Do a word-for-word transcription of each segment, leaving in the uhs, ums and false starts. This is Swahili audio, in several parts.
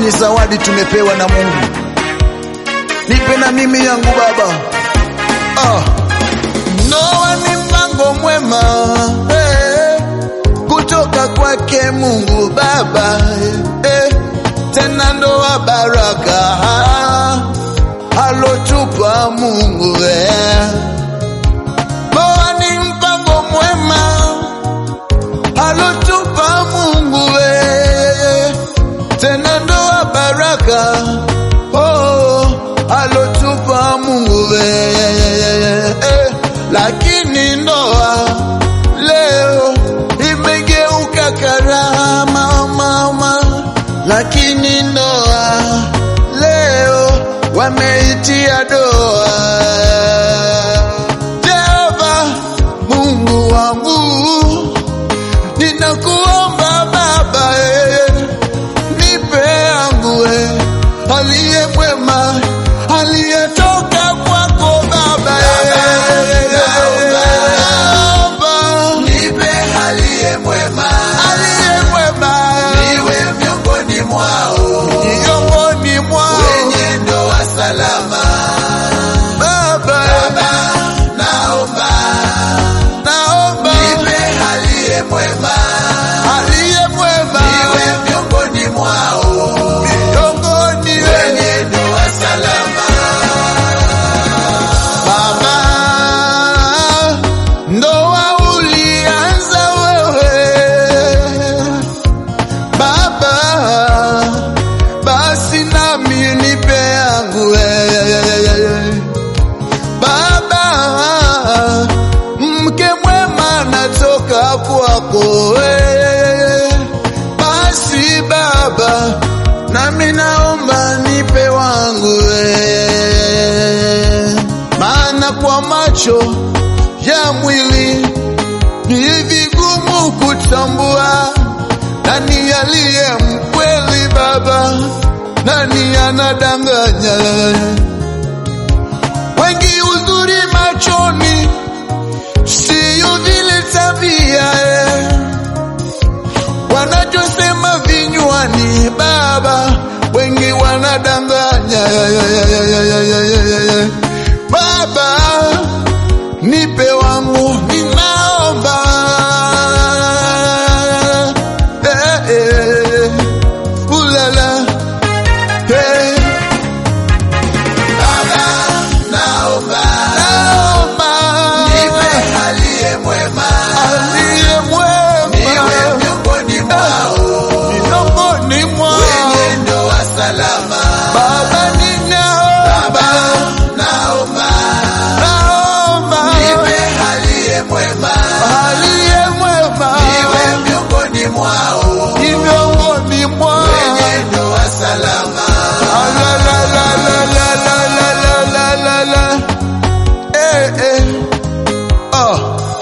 ni zawadi tumepewa na Mungu. Nipe na mimi yangu Baba. Ah. Ndoa ni mpango mwema, eh, kutoka kwake Mungu Baba, eh, tena ndoa baraka alotupa Mungu, eh. Ndoa ni mpango mwema alotupa Mungu, eh, tena ndoa baraka oh alotupa Mungu, eh, eh. Lakini ndoa leo imegeuka karama mama, lakini ndoa leo wameitia doa. Jehova Mungu wangu, ninakuomba Baba, eh, nipe yangu, eh, aliye mwema, aliyetoka kwako Baba, eh, nipe aliye mwema, aliye mwema, niwe miongoni mwao, miongoni mwao wenye ndoa salama. Baba, Baba, naomba, naomba nipe aliye mwema, aliye mwema, niwe miongoni mwao, miongoni wenye ndoa salama. Baba, ndoa ulianza wewe Baba, basi nami nipe yangu wewe Baba, mke mwema natoka kwako wewe, basi Baba nami naomba nipe wangu wewe. Maana kwa macho ya mwili ni vigumu kutambua nani aliye mkweli Baba, nani anadanganya. Wengi uzuri machoni, siyo vile tabia, eh, wanachosema vinywani Baba, wengi wanadanganya. Baba, nipe wangu, ninaomba, eh, eh, ulala, eh. Baba, naomba, naomba, nipe aliye mwema, aliye mwema, niwe miongoni mwao, miongoni mwao wenye ndoa salama. Baba, ninaomba, naomba, naomba nipe aliye mwema, aliye mwema, niwe miongoni mwao, miongoni mwao wenye ndoa salama. La la la la la la la la la, eh eh, oh.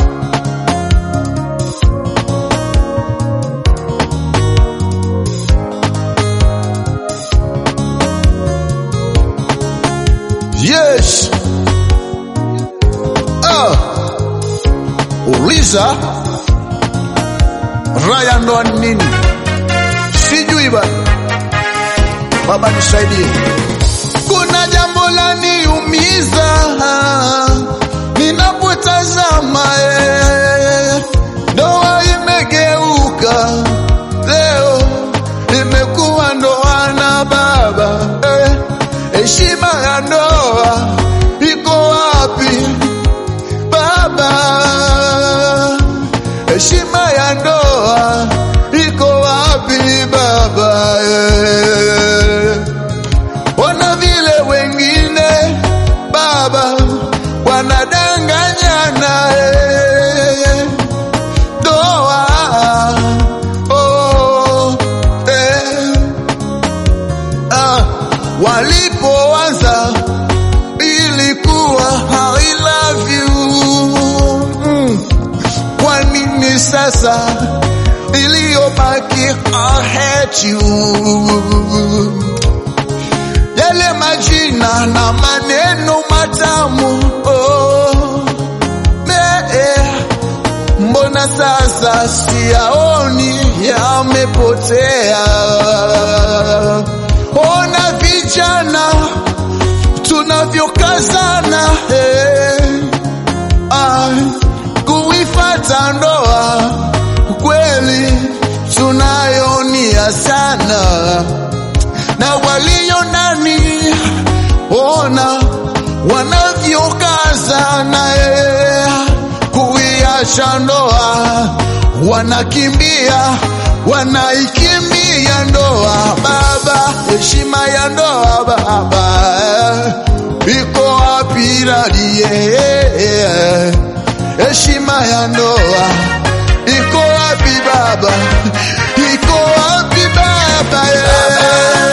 Yes. Oh. Uliza raya ndoa ni nini? Sijui bana. Baba nisaidie. Kuna jambo la niumiza ninapotazama, eh, ndoa imegeuka leo, imekuwa ndoa na Baba, eh, heshima ya ndoa iko wapi Baba? Heshima ya ndoa iko wapi Baba, eh? Ona vile wengine Baba wanadanganyana, eh, ndoa oh, eh, ah, walipoanza ilikuwa I love you, mm. Kwa nini sasa iliyobaki I hate you? Yale majina na maneno matamu, oh, me, mbona sasa siyaoni, yamepotea? naye kuiacha ndoa, wanakimbia wanaikimbia ndoa. Baba, heshima ya ndoa baba, iko wapi radie? Heshima ya ndoa iko wapi baba? Iko wapi baba?